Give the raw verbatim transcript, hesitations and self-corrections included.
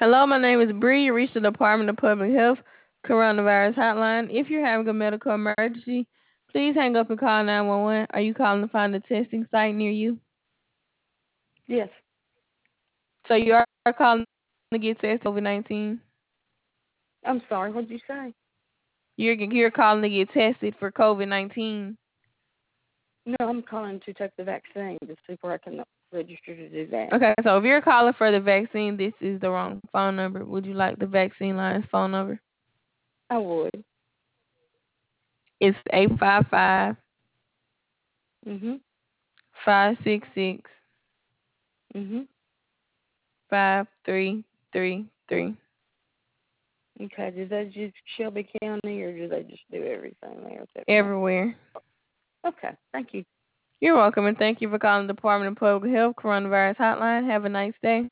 Hello, my name is Bree. You reached the Department of Public Health Coronavirus Hotline. If you're having a medical emergency, please hang up and call nine one one. Are you calling to find a testing site near you? Yes. So you are calling to get tested for COVID nineteen? I'm sorry, what'd you say? You're, you're calling to get tested for COVID nineteen? No, I'm calling to take the vaccine to see where I can register to do that. Okay, so if you're calling for the vaccine, this is the wrong phone number. Would you like the vaccine line's phone number? I would. It's eight five five, Mhm. five six six, Mhm. five three three three. Okay. Do they just Shelby County, or do they just do everything there? Except for my- Everywhere. Okay. Thank you. You're welcome, and thank you for calling the Department of Public Health Coronavirus Hotline. Have a nice day.